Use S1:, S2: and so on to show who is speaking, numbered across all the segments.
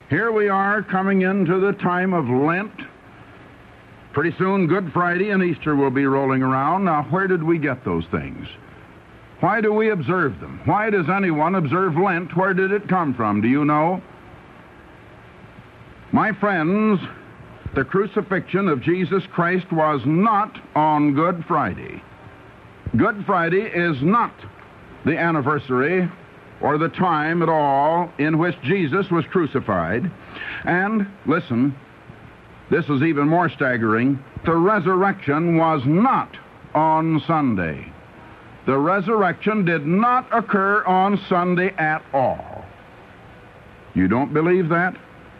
S1: Here we are coming into the time of Lent. Pretty soon Good Friday and Easter will be rolling around. Now, where did we get those things? Why do we observe them? Why does anyone observe Lent? Where did it come from? Do you know? My friends, the crucifixion of Jesus Christ was not on Good Friday. Good Friday is not the anniversary or the time at all in which Jesus was crucified. And, listen, this is even more staggering, the resurrection was not on Sunday. The resurrection did not occur on Sunday at all. You don't believe that?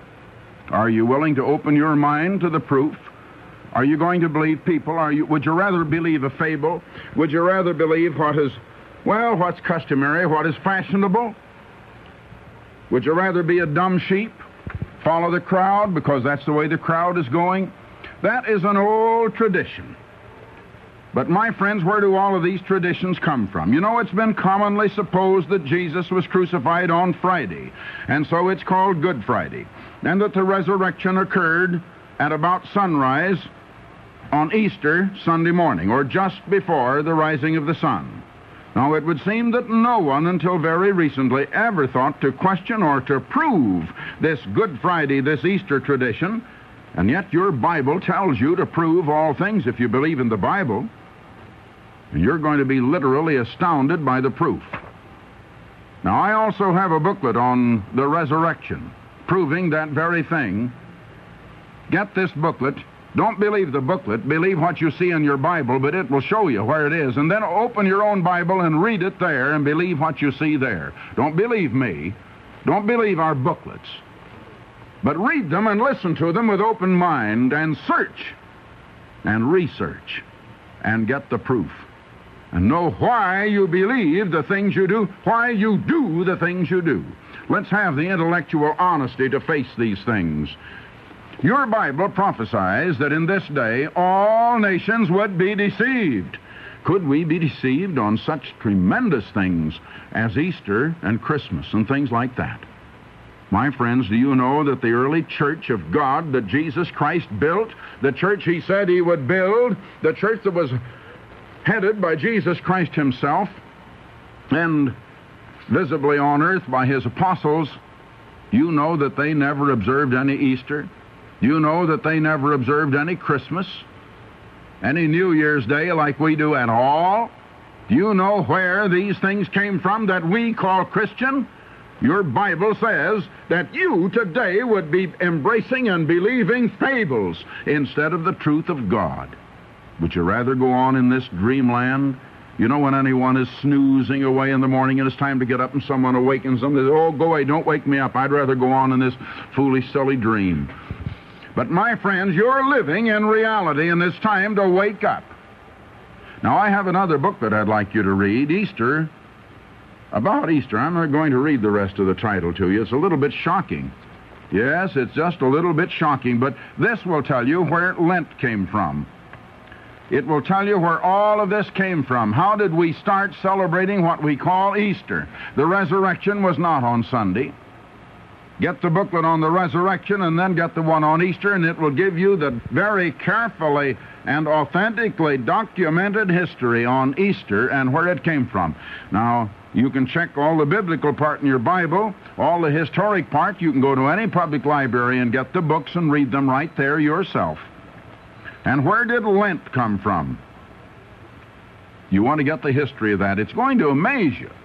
S1: Are you willing to open your mind to the proof? Are you going to believe people? Would you rather believe a fable? Would you rather believe what's customary, what is fashionable? Would you rather be a dumb sheep? Follow the crowd because that's the way the crowd is going? That is an old tradition. But my friends, where do all of these traditions come from? You know, it's been commonly supposed that Jesus was crucified on Friday, and so it's called Good Friday, and that the resurrection occurred at about sunrise on Easter Sunday morning, or just before the rising of the sun. Now, it would seem that no one until very recently ever thought to question or to prove this Good Friday, this Easter tradition, and yet your Bible tells you to prove all things if you believe in the Bible. And you're going to be literally astounded by the proof. Now, I also have a booklet on the resurrection, proving that very thing. Get this booklet. Don't believe the booklet. Believe what you see in your Bible, but it will show you where it is. And then open your own Bible and read it there and believe what you see there. Don't believe me. Don't believe our booklets. But read them and listen to them with open mind and search and research and get the proof. And know why you believe the things you do, why you do the things you do. Let's have the intellectual honesty to face these things. Your Bible prophesies that in this day all nations would be deceived. Could we be deceived on such tremendous things as Easter and Christmas and things like that? My friends, do you know that the early church of God that Jesus Christ built, the church he said he would build, the church that was headed by Jesus Christ himself and visibly on earth by his apostles, you know that they never observed any Easter? You know that they never observed any Christmas, any New Year's Day like we do at all? Do you know where these things came from that we call Christian? Your Bible says that you today would be embracing and believing fables instead of the truth of God. Would you rather go on in this dreamland? You know, when anyone is snoozing away in the morning and it's time to get up and someone awakens them, they say, oh, go away, don't wake me up. I'd rather go on in this foolish, silly dream. But my friends, you're living in reality, and it's time to wake up. Now, I have another book that I'd like you to read, Easter. About Easter. I'm not going to read the rest of the title to you. It's a little bit shocking. Yes, it's just a little bit shocking, but this will tell you where Lent came from. It will tell you where all of this came from. How did we start celebrating what we call Easter? The resurrection was not on Sunday. Get the booklet on the resurrection and then get the one on Easter, and it will give you the very carefully and authentically documented history on Easter and where it came from. Now, you can check all the biblical part in your Bible, all the historic part. You can go to any public library and get the books and read them right there yourself. And where did Lent come from? You want to get the history of that. It's going to amaze you.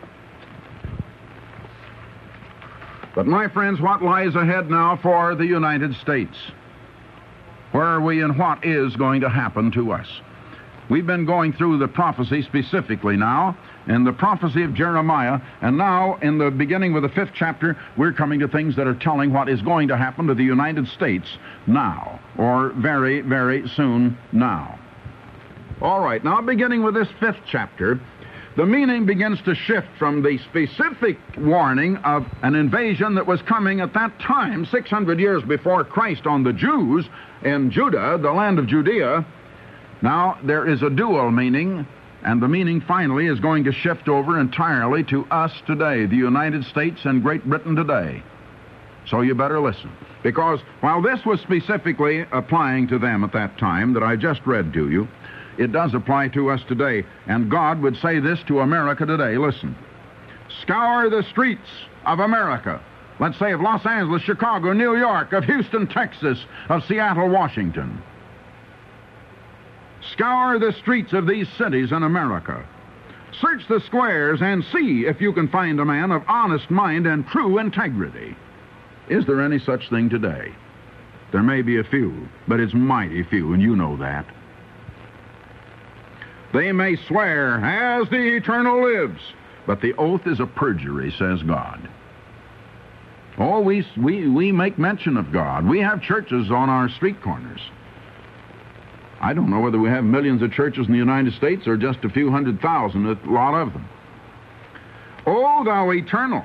S1: But my friends, what lies ahead now for the United States? Where are we and what is going to happen to us? We've been going through the prophecy specifically now, in the prophecy of Jeremiah, and now in the beginning with the 5th chapter, we're coming to things that are telling what is going to happen to the United States now, or very, very soon now. All right, now beginning with this 5th chapter, the meaning begins to shift from the specific warning of an invasion that was coming at that time, 600 years before Christ, on the Jews in Judah, the land of Judea. Now, there is a dual meaning, and the meaning finally is going to shift over entirely to us today, the United States and Great Britain today. So you better listen. Because while this was specifically applying to them at that time that I just read to you, it does apply to us today. And God would say this to America today. Listen. Scour the streets of America. Let's say of Los Angeles, Chicago, New York, of Houston, Texas, of Seattle, Washington. Scour the streets of these cities in America. Search the squares and see if you can find a man of honest mind and true integrity. Is there any such thing today? There may be a few, but it's mighty few, and you know that. They may swear, as the Eternal lives, but the oath is a perjury, says God. Oh, we make mention of God. We have churches on our street corners. I don't know whether we have millions of churches in the United States or just a few 100,000, a lot of them. O thou Eternal,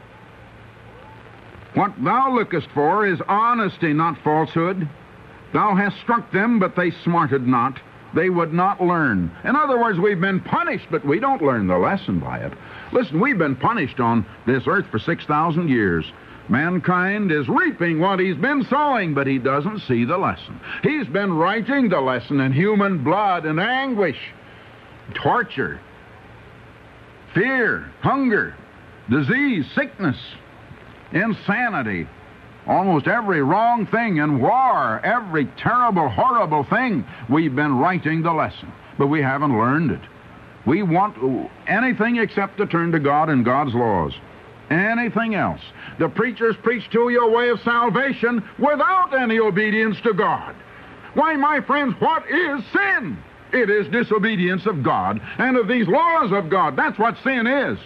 S1: what thou lookest for is honesty, not falsehood. Thou hast struck them, but they smarted not. They would not learn. In other words, we've been punished, but we don't learn the lesson by it. Listen, we've been punished on this earth for 6,000 years. Mankind is reaping what he's been sowing, but he doesn't see the lesson. He's been writing the lesson in human blood and anguish, torture, fear, hunger, disease, sickness, insanity, almost every wrong thing in war, every terrible, horrible thing. We've been writing the lesson, but we haven't learned it. We want anything except to turn to God and God's laws. Anything else. The preachers preach to you a way of salvation without any obedience to God. Why, my friends, what is sin? It is disobedience of God and of these laws of God. That's what sin is.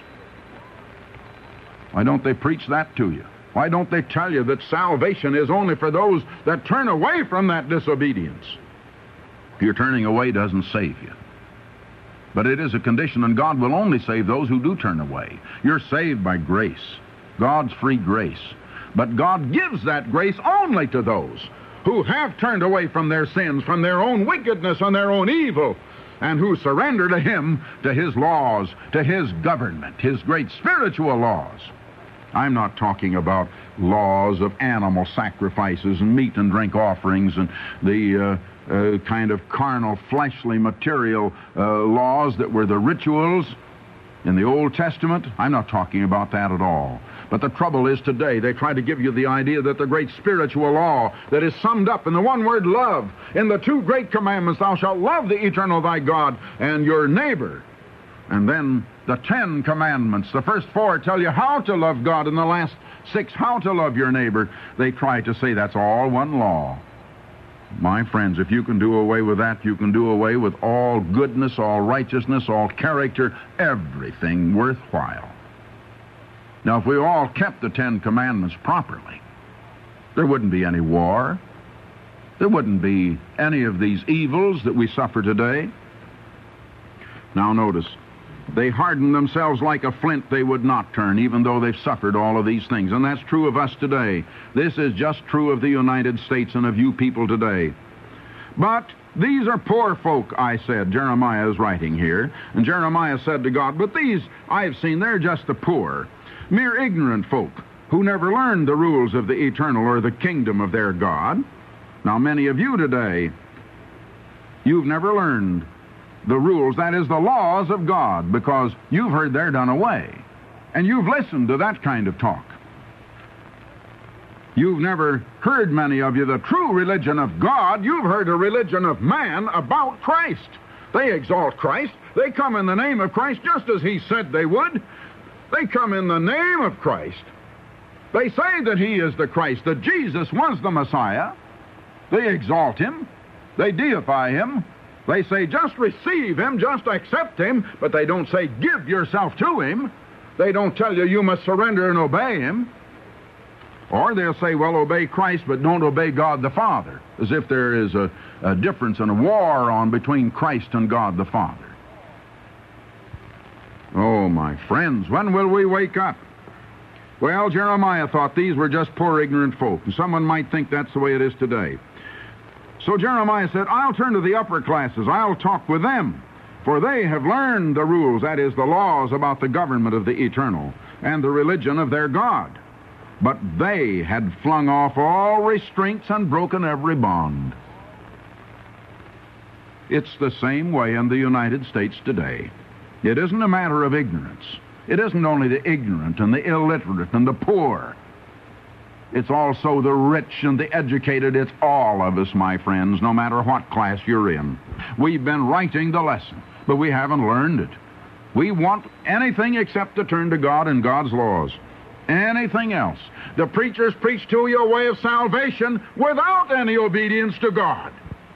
S1: Why don't they preach that to you? Why don't they tell you that salvation is only for those that turn away from that disobedience? Your turning away doesn't save you. But it is a condition, and God will only save those who do turn away. You're saved by grace, God's free grace. But God gives that grace only to those who have turned away from their sins, from their own wickedness and their own evil, and who surrender to Him, to His laws, to His government, His great spiritual laws. I'm not talking about laws of animal sacrifices and meat and drink offerings and the kind of carnal, fleshly, material laws that were the rituals in the Old Testament. I'm not talking about that at all. But the trouble is today they try to give you the idea that the great spiritual law that is summed up in the one word love, in the two great commandments, thou shalt love the Eternal thy God and your neighbor. And then the 10 commandments, the first 4 tell you how to love God, and the last 6 how to love your neighbor. They try to say that's all one law. My friends, if you can do away with that, you can do away with all goodness, all righteousness, all character, everything worthwhile. Now, if we all kept the 10 commandments properly, there wouldn't be any war. There wouldn't be any of these evils that we suffer today. Now, notice, they harden themselves like a flint, they would not turn, even though they've suffered all of these things. And that's true of us today. This is just true of the United States and of you people today. But these are poor folk, I said. Jeremiah is writing here. And Jeremiah said to God, but these I've seen, they're just the poor, mere ignorant folk who never learned the rules of the eternal or the kingdom of their God. Now, many of you today, you've never learned the rules, that is, the laws of God, because you've heard they're done away. And you've listened to that kind of talk. You've never heard, many of you, the true religion of God. You've heard a religion of man about Christ. They exalt Christ. They come in the name of Christ just as He said they would. They come in the name of Christ. They say that He is the Christ, that Jesus was the Messiah. They exalt Him. They deify Him. They say, just receive Him, just accept Him, but they don't say, give yourself to Him. They don't tell you, you must surrender and obey Him. Or they'll say, well, obey Christ, but don't obey God the Father, as if there is a difference and a war on between Christ and God the Father. Oh, my friends, when will we wake up? Well, Jeremiah thought these were just poor, ignorant folk, and someone might think that's the way it is today. So Jeremiah said, I'll turn to the upper classes. I'll talk with them, for they have learned the rules, that is, the laws about the government of the eternal and the religion of their God. but they had flung off all restraints and broken every bond. It's the same way in the United States today. It isn't a matter of ignorance. It isn't only the ignorant and the illiterate and the poor. It's also the rich and the educated. It's all of us, my friends, no matter what class you're in. We've been writing the lesson, but we haven't learned it. We want anything except to turn to God and God's laws. Anything else. The preachers preach to you a way of salvation without any obedience to God.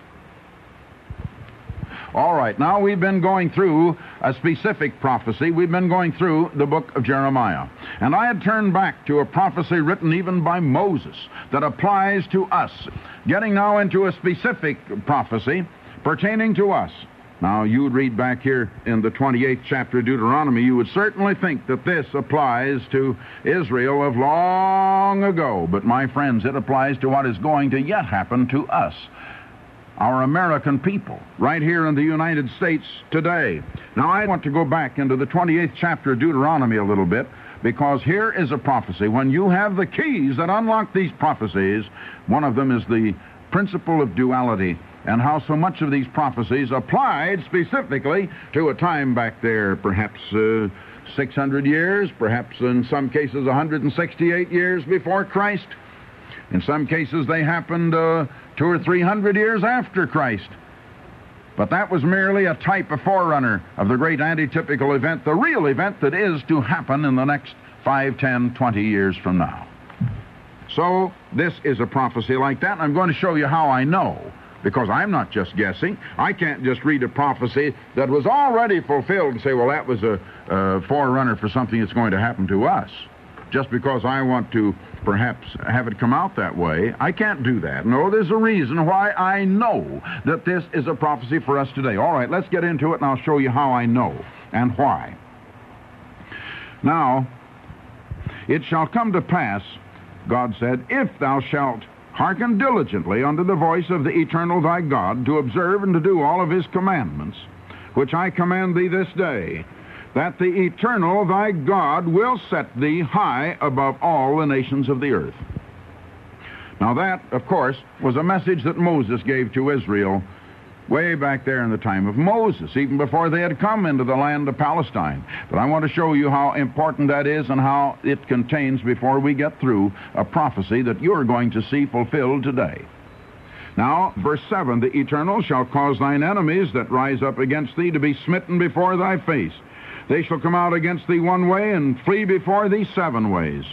S1: All right, now we've been going through a specific prophecy. We've been going through the book of Jeremiah. And I had turned back to a prophecy written even by Moses that applies to us. Getting now into a specific prophecy pertaining to us. Now, you would read back here in the 28th chapter of Deuteronomy, you would certainly think that this applies to Israel of long ago. But, my friends, it applies to what is going to yet happen to us, our American people, right here in the United States today. Now, I want to go back into the 28th chapter of Deuteronomy a little bit, because here is a prophecy. When you have the keys that unlock these prophecies, one of them is the principle of duality, and how so much of these prophecies applied specifically to a time back there, perhaps 600 years, perhaps in some cases 168 years before Christ. In some cases they happened 200 or 300 years after Christ. But that was merely a type, a forerunner of the great antitypical event, the real event that is to happen in the next 5, 10, 20 years from now. So this is a prophecy like that, and I'm going to show you how I know, because I'm not just guessing. I can't just read a prophecy that was already fulfilled and say, well, that was a forerunner for something that's going to happen to us. Just because I want to perhaps have it come out that way, I can't do that. No, there's a reason why I know that this is a prophecy for us today. All right, let's get into it, and I'll show you how I know and why. Now, it shall come to pass, God said, if thou shalt hearken diligently unto the voice of the eternal thy God, to observe and to do all of his commandments, which I command thee this day, that the eternal thy God will set thee high above all the nations of the earth. Now that, of course, was a message that Moses gave to Israel way back there in the time of Moses, even before they had come into the land of Palestine. But I want to show you how important that is and how it contains, before we get through, a prophecy that you're going to see fulfilled today. Now, verse 7, the Eternal shall cause thine enemies that rise up against thee to be smitten before thy face. They shall come out against thee one way and flee before thee 7 ways.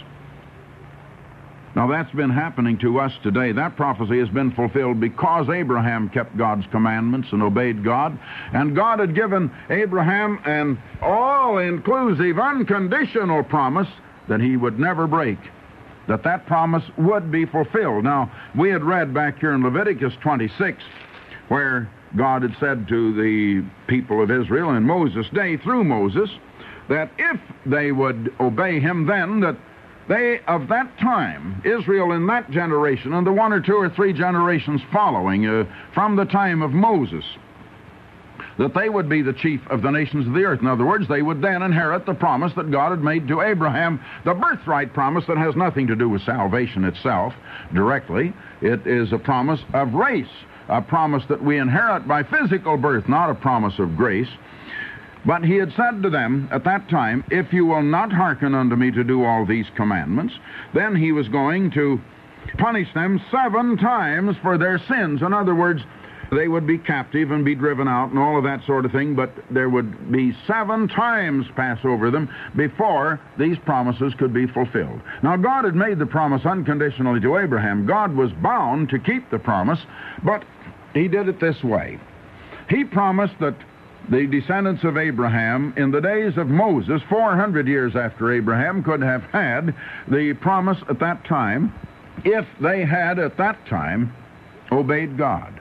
S1: Now, that's been happening to us today. That prophecy has been fulfilled because Abraham kept God's commandments and obeyed God. And God had given Abraham an all-inclusive, unconditional promise that he would never break, that promise would be fulfilled. Now, we had read back here in Leviticus 26, where God had said to the people of Israel in Moses' day, through Moses, that if they would obey him then, that they of that time, Israel in that generation, and the 1 or 2 or 3 generations following from the time of Moses, that they would be the chief of the nations of the earth. In other words, they would then inherit the promise that God had made to Abraham, the birthright promise that has nothing to do with salvation itself directly. It is a promise of race, a promise that we inherit by physical birth, not a promise of grace. But he had said to them at that time, if you will not hearken unto me to do all these commandments, then he was going to punish them 7 times for their sins. In other words, they would be captive and be driven out and all of that sort of thing, but there would be 7 times pass over them before these promises could be fulfilled. Now, God had made the promise unconditionally to Abraham. God was bound to keep the promise, but he did it this way. He promised that the descendants of Abraham in the days of Moses, 400 years after Abraham, could have had the promise at that time if they had at that time obeyed God.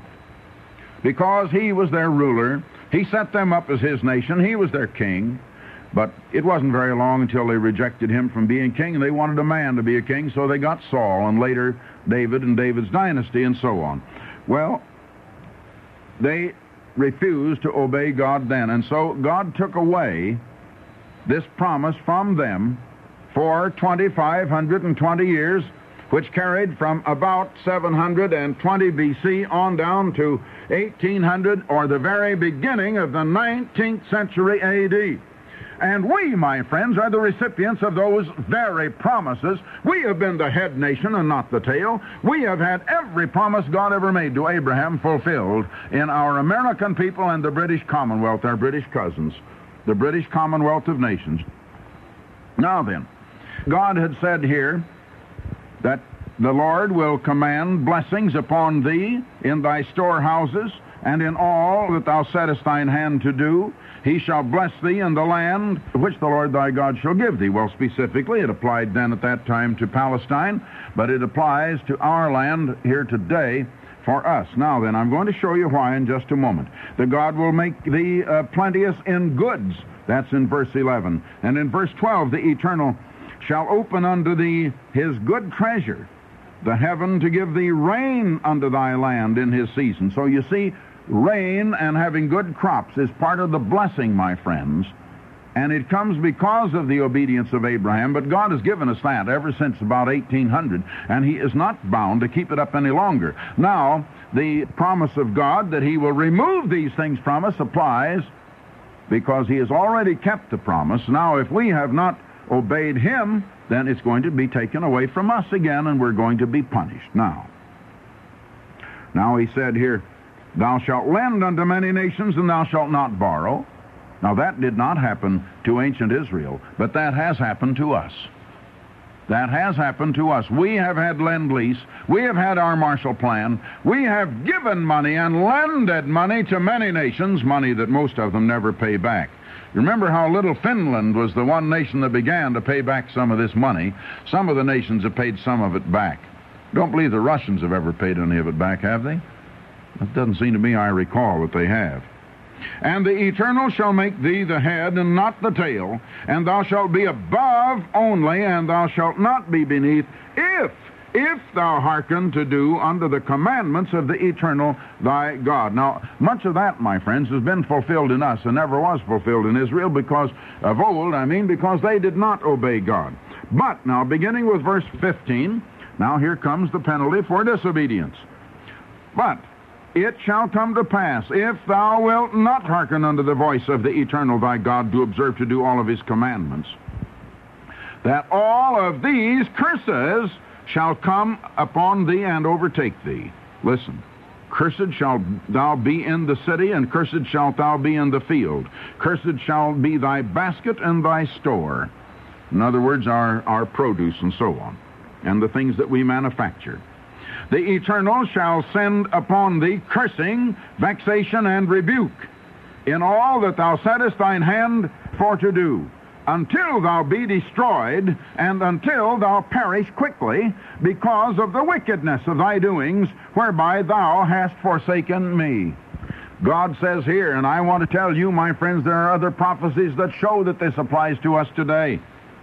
S1: Because he was their ruler, he set them up as his nation, he was their king, but it wasn't very long until they rejected him from being king, and they wanted a man to be a king, so they got Saul, and later David and David's dynasty, and so on. Well, they refused to obey God then, and so God took away this promise from them for 2,520 years, which carried from about 720 BC on down to 1800, or the very beginning of the 19th century AD. And we, my friends, are the recipients of those very promises. We have been the head nation and not the tail. We have had every promise God ever made to Abraham fulfilled in our American people and the British Commonwealth, our British cousins, the British Commonwealth of Nations. Now then, God had said here that the Lord will command blessings upon thee in thy storehouses and in all that thou settest thine hand to do. He shall bless thee in the land which the Lord thy God shall give thee. Well, specifically, it applied then at that time to Palestine, but it applies to our land here today for us. Now then, I'm going to show you why in just a moment. That God will make thee plenteous in goods. That's in verse 11. And in verse 12, the Eternal shall open unto thee his good treasure, the heaven to give thee rain unto thy land in his season. So you see, rain and having good crops is part of the blessing, my friends. And it comes because of the obedience of Abraham. But God has given us that ever since about 1800, and he is not bound to keep it up any longer. Now, the promise of God that he will remove these things from us applies because he has already kept the promise. Now, if we have not obeyed him, then it's going to be taken away from us again, and we're going to be punished. Now he said here, thou shalt lend unto many nations, and thou shalt not borrow. Now that did not happen to ancient Israel, but that has happened to us. That has happened to us. We have had Lend-Lease. We have had our Marshall Plan. We have given money and lended money to many nations, money that most of them never pay back. Remember how little Finland was the one nation that began to pay back some of this money. Some of the nations have paid some of it back. Don't believe the Russians have ever paid any of it back, have they? It doesn't seem to me I recall that they have. And the Eternal shall make thee the head and not the tail, and thou shalt be above only, and thou shalt not be beneath, if thou hearken to do unto the commandments of the Eternal thy God. Now, much of that, my friends, has been fulfilled in us and never was fulfilled in Israel because of old, because they did not obey God. But now, beginning with verse 15, now here comes the penalty for disobedience. But it shall come to pass, if thou wilt not hearken unto the voice of the Eternal thy God to observe to do all of his commandments, that all of these curses shall come upon thee and overtake thee. Listen. Cursed shalt thou be in the city, and cursed shalt thou be in the field. Cursed shall be thy basket and thy store. In other words, our produce and so on, and the things that we manufacture. The Eternal shall send upon thee cursing, vexation, and rebuke in all that thou settest thine hand for to do, until thou be destroyed, and until thou perish quickly, because of the wickedness of thy doings, whereby thou hast forsaken me. God says here, and I want to tell you, my friends, there are other prophecies that show that this applies to us today,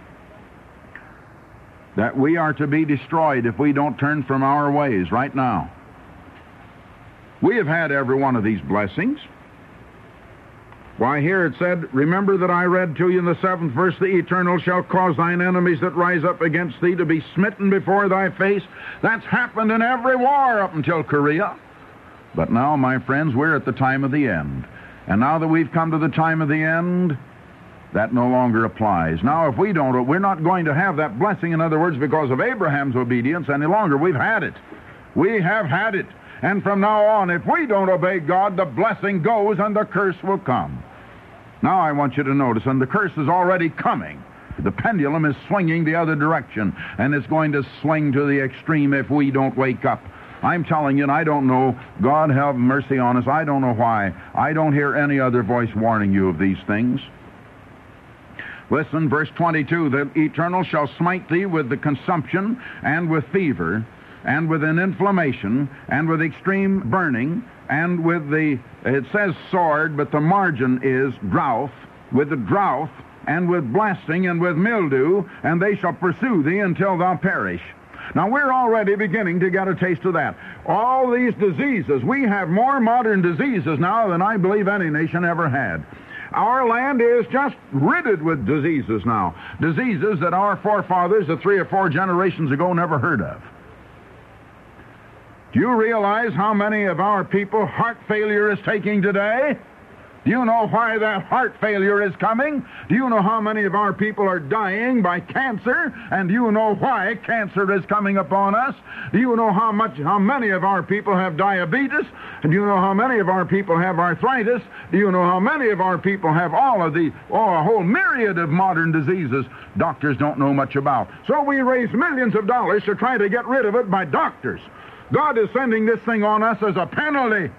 S1: that we are to be destroyed if we don't turn from our ways right now. We have had every one of these blessings. Why, here it said, remember that I read to you in the 7th verse, the Eternal shall cause thine enemies that rise up against thee to be smitten before thy face. That's happened in every war up until Korea. But now, my friends, we're at the time of the end. And now that we've come to the time of the end, that no longer applies. Now, if we don't, we're not going to have that blessing, in other words, because of Abraham's obedience any longer. We've had it. We have had it. And from now on, if we don't obey God, the blessing goes and the curse will come. Now I want you to notice, and the curse is already coming. The pendulum is swinging the other direction, and it's going to swing to the extreme if we don't wake up. I'm telling you, and I don't know, God have mercy on us, I don't know why. I don't hear any other voice warning you of these things. Listen, verse 22, the Eternal shall smite thee with the consumption, and with fever, and with an inflammation, and with extreme burning, and with it says sword, but the margin is drought, with the drought, and with blasting, and with mildew, and they shall pursue thee until thou perish. Now, we're already beginning to get a taste of that. All these diseases, we have more modern diseases now than I believe any nation ever had. Our land is just riddled with diseases now. Diseases that our forefathers of 3 or 4 generations ago never heard of. Do you realize how many of our people heart failure is taking today? Do you know why that heart failure is coming? Do you know how many of our people are dying by cancer? And do you know why cancer is coming upon us? Do you know how many of our people have diabetes? And do you know how many of our people have arthritis? Do you know how many of our people have a whole myriad of modern diseases doctors don't know much about? So we raise millions of dollars to try to get rid of it by doctors. God is sending this thing on us as a penalty.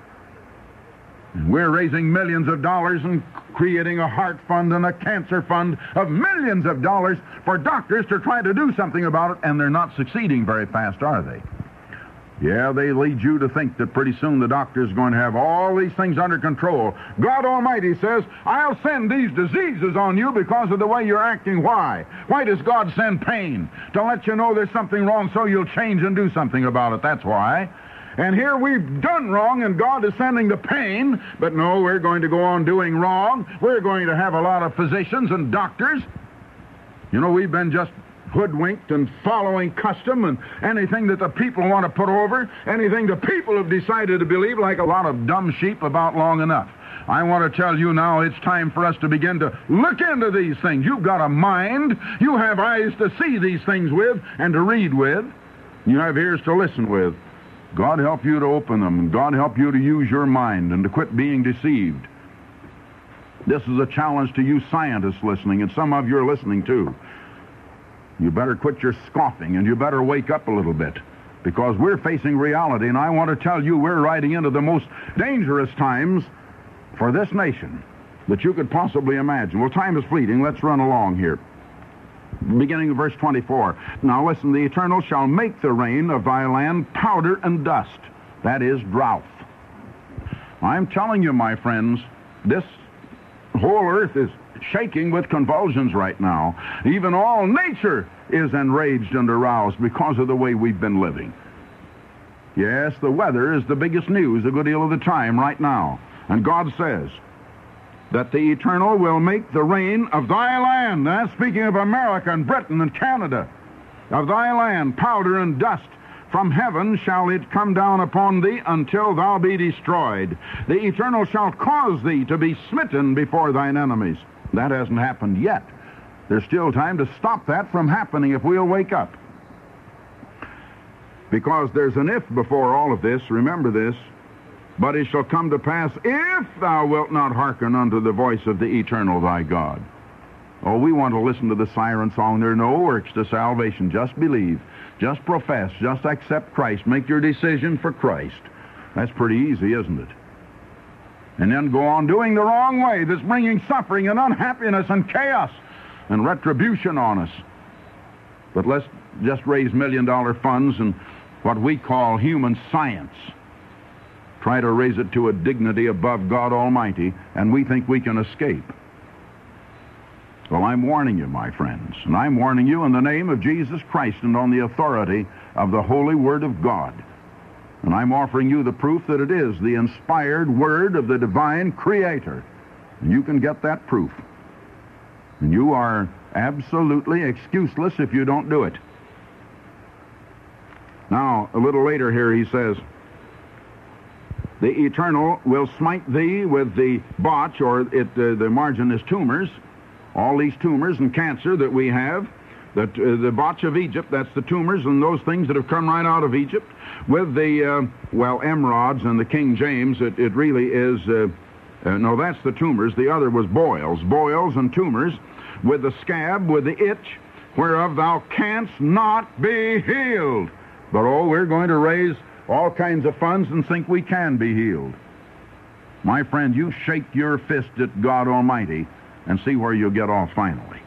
S1: We're raising millions of dollars and creating a heart fund and a cancer fund of millions of dollars for doctors to try to do something about it, and they're not succeeding very fast, are they? Yeah, they lead you to think that pretty soon the doctor's going to have all these things under control. God Almighty says, I'll send these diseases on you because of the way you're acting. Why? Why does God send pain? To let you know there's something wrong so you'll change and do something about it. That's why. And here we've done wrong, and God is sending the pain, but no, we're going to go on doing wrong. We're going to have a lot of physicians and doctors. You know, we've been just hoodwinked and following custom and anything that the people want to put over, anything the people have decided to believe, like a lot of dumb sheep, about long enough. I want to tell you now, it's time for us to begin to look into these things. You've got a mind. You have eyes to see these things with and to read with. You have ears to listen with. God help you to open them, and God help you to use your mind and to quit being deceived. This is a challenge to you scientists listening, and some of you are listening too. You better quit your scoffing, and you better wake up a little bit, because we're facing reality, and I want to tell you we're riding into the most dangerous times for this nation that you could possibly imagine. Well, time is fleeting. Let's run along here. Beginning of verse 24. Now listen, the Eternal shall make the rain of thy land powder and dust. That is drought. I'm telling you, my friends, this whole earth is shaking with convulsions right now. Even all nature is enraged and aroused because of the way we've been living. Yes, the weather is the biggest news a good deal of the time right now. And God says that the Eternal will make the rain of thy land. That's speaking of America and Britain and Canada. Of thy land, powder and dust. From heaven shall it come down upon thee until thou be destroyed. The Eternal shall cause thee to be smitten before thine enemies. That hasn't happened yet. There's still time to stop that from happening if we'll wake up. Because there's an if before all of this. Remember this. But it shall come to pass, if thou wilt not hearken unto the voice of the Eternal thy God. Oh, we want to listen to the siren song. There are no works to salvation. Just believe. Just profess. Just accept Christ. Make your decision for Christ. That's pretty easy, isn't it? And then go on doing the wrong way. That's bringing suffering and unhappiness and chaos and retribution on us. But let's just raise million-dollar funds and what we call human science. Try to raise it to a dignity above God Almighty, and we think we can escape. Well, I'm warning you, my friends, and I'm warning you in the name of Jesus Christ and on the authority of the Holy Word of God. And I'm offering you the proof that it is the inspired Word of the divine Creator. And you can get that proof. And you are absolutely excuseless if you don't do it. Now, a little later here he says, the Eternal will smite thee with the botch, or the margin is tumors, all these tumors and cancer that we have, the botch of Egypt, that's the tumors and those things that have come right out of Egypt, with the, emerods and the King James, it really is, no, that's the tumors, the other was boils and tumors, with the scab, with the itch, whereof thou canst not be healed. But, we're going to raise all kinds of funds and think we can be healed. My friend, you shake your fist at God Almighty and see where you'll get off finally.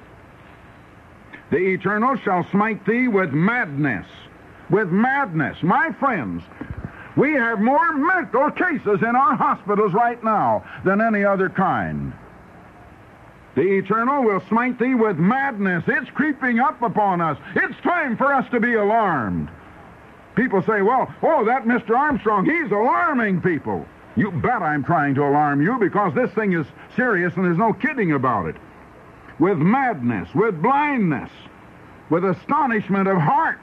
S1: The Eternal shall smite thee with madness. With madness. My friends, we have more mental cases in our hospitals right now than any other kind. The Eternal will smite thee with madness. It's creeping up upon us. It's time for us to be alarmed. People say, that Mr. Armstrong, he's alarming people. You bet I'm trying to alarm you, because this thing is serious and there's no kidding about it. With madness, with blindness, with astonishment of heart.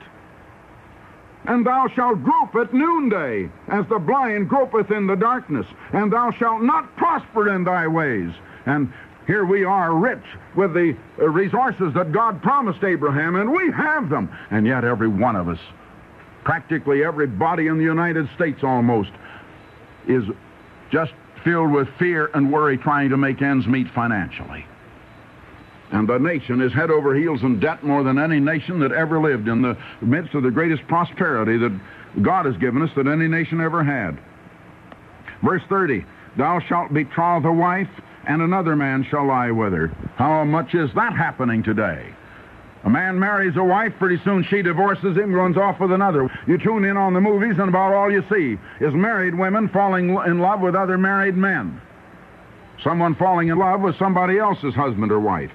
S1: And thou shalt grope at noonday, as the blind gropeth in the darkness, and thou shalt not prosper in thy ways. And here we are, rich with the resources that God promised Abraham, and we have them. And yet every one of us, practically everybody in the United States almost, is just filled with fear and worry trying to make ends meet financially. And the nation is head over heels in debt more than any nation that ever lived, in the midst of the greatest prosperity that God has given us that any nation ever had. Verse 30, thou shalt betroth a wife, and another man shall lie with her. How much is that happening today? A man marries a wife, pretty soon she divorces him, runs off with another. You tune in on the movies, and about all you see is married women falling in love with other married men. Someone falling in love with somebody else's husband or wife.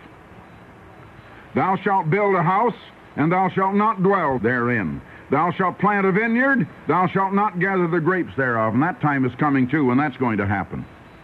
S1: Thou shalt build a house, and thou shalt not dwell therein. Thou shalt plant a vineyard, thou shalt not gather the grapes thereof. And that time is coming too, and that's going to happen.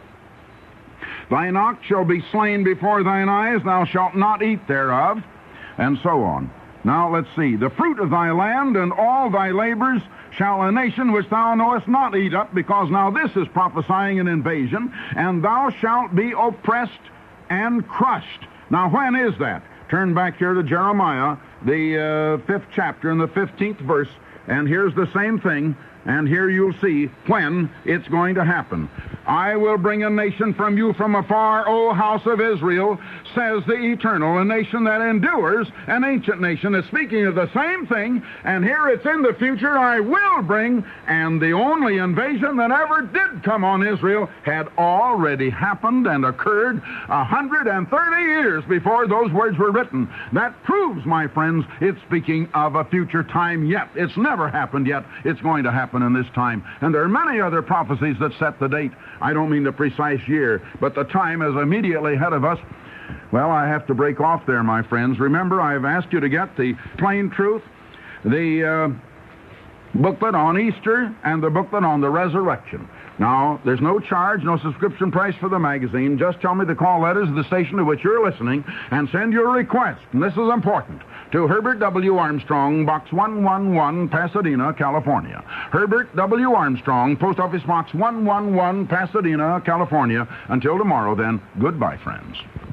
S1: Thine ox shall be slain before thine eyes, thou shalt not eat thereof, and so on. Now let's see. The fruit of thy land and all thy labors shall a nation which thou knowest not eat up, because now this is prophesying an invasion, and thou shalt be oppressed and crushed. Now when is that? Turn back here to Jeremiah, the 5th chapter and the 15th verse, and here's the same thing, and here you'll see when it's going to happen. I will bring a nation from you from afar, O house of Israel, says the Eternal, a nation that endures, an ancient nation. Is speaking of the same thing, and here it's in the future, I will bring, and the only invasion that ever did come on Israel had already happened and occurred 130 years before those words were written. That proves, my friends, it's speaking of a future time yet. It's never happened yet. It's going to happen in this time. And there are many other prophecies that set the date. I don't mean the precise year, but the time is immediately ahead of us. Well, I have to break off there, my friends. Remember, I've asked you to get the Plain Truth, the booklet on Easter, and the booklet on the resurrection. Now, there's no charge, no subscription price for the magazine. Just tell me the call letters of the station to which you're listening, and send your request, and this is important, to Herbert W. Armstrong, Box 111, Pasadena, California. Herbert W. Armstrong, Post Office Box 111, Pasadena, California. Until tomorrow, then, goodbye, friends.